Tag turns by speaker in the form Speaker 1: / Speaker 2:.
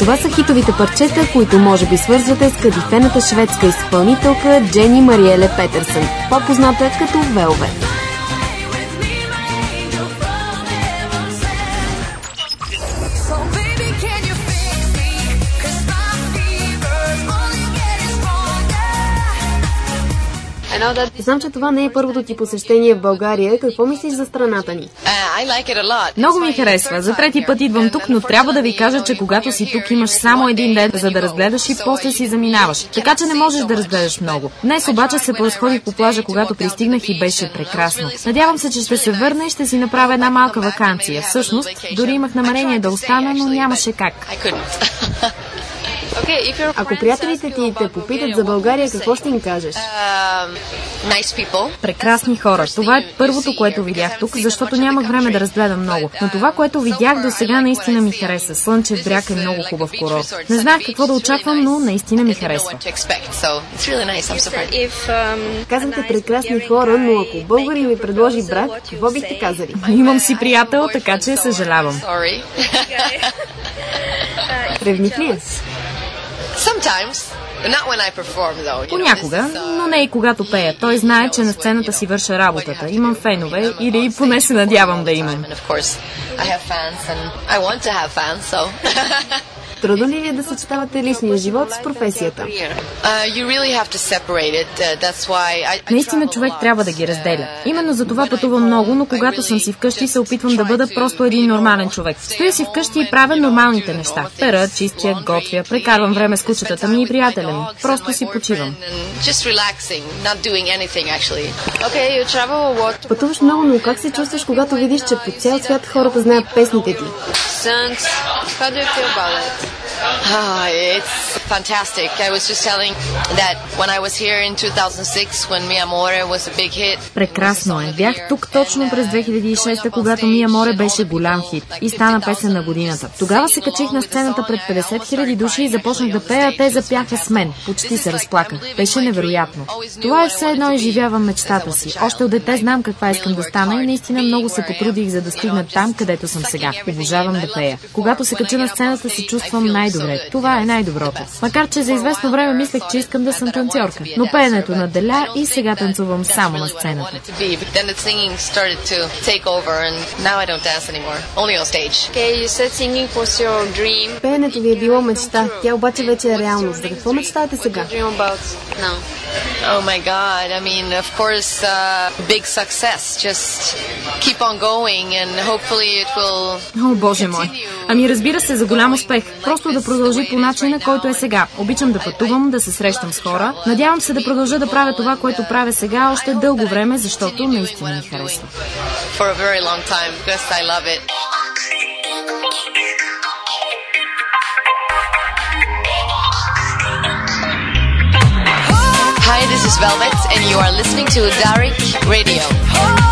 Speaker 1: Това са хитовите парчета, които може би свързвате с кадифената шведска изпълнителка Джени Мариеле Петерсън, по-позната като Velvet. Знам, че това не е първото ти посещение в България. Какво мислиш за страната ни?
Speaker 2: Много ми харесва. За трети път идвам тук, но трябва да ви кажа, че когато си тук имаш само един ден, за да разгледаш и после си заминаваш. Така че не можеш да разгледаш много. Днес обаче се поразходих по плажа, когато пристигнах и беше прекрасно. Надявам се, че ще се върна и ще си направя една малка ваканция. Всъщност, дори имах намерение да остана, но нямаше как.
Speaker 1: Ако приятелите ти те попитат за България, какво ще им кажеш?
Speaker 2: Прекрасни хора. Това е първото, което видях тук, защото нямах време да разгледам много. Но това, което видях до сега, наистина ми хареса. Слънчев бряг е много хубав курорт. Не знаех какво да очаквам, но наистина ми харесва.
Speaker 1: Казвате прекрасни хора, но ако българин ми предложи брак, какво бихте казали?
Speaker 2: Имам си приятел, така че съжалявам.
Speaker 1: Ревнив ли е?
Speaker 2: Понякога, но не и когато пея. Той знае, че на сцената си върша работата. Имам фенове, или поне се надявам да имам.
Speaker 1: Трудно ли е да съчетавате личния живот с професията?
Speaker 2: Наистина човек трябва да ги разделя. Именно за това пътувам много, но когато съм си вкъщи, се опитвам да бъда просто един нормален човек. Стоя си вкъщи и правя нормалните неща. Пера, чистя, готвя, прекарвам време с кучетата ми и приятеля ми. Просто си почивам.
Speaker 1: Пътуваш много, но как се чувстваш, когато видиш, че по цял свят хората знаят песните ти?
Speaker 3: It's fantastic. I was just telling that when I was here in 2006, when Mi Amore was a big hit.
Speaker 2: Прекрасно е. Бях тук точно през 2006, когато Ми Аморе беше голям хит и стана песен на годината. Тогава се качих на сцената пред 50 000 души и започнах да пея, а те запяха с мен. Почти се разплаках. Беше невероятно. Това е все едно изживявам мечтата си. Още от дете знам каква искам да стана и наистина много се потрудих, за да стигна там, където съм сега. Обожавам да пея. Когато се кача на сцената, се чувствам най-добре. Това е най-доброто. Макар че за известно време мислех, че искам да съм танцорка. Но пеенето наделя и сега танцувам само на сцената.
Speaker 1: Пеенето ви е било мечта, тя обаче вече е реалност. За какво мечтаете сега?
Speaker 3: Oh my God, I mean, of course, big success. Just keep on going and hopefully it will...
Speaker 2: О, Боже мой. Ами разбира се, за голям успех. Просто да продължи по начина, който е сега. Обичам да пътувам, да се срещам с хора. Надявам се да продължа да правя това, което правя сега още дълго време, защото наистина ми харесва.
Speaker 3: For a very long time, because I love it. Hi, this is Velvet, and you are listening to Darek Radio.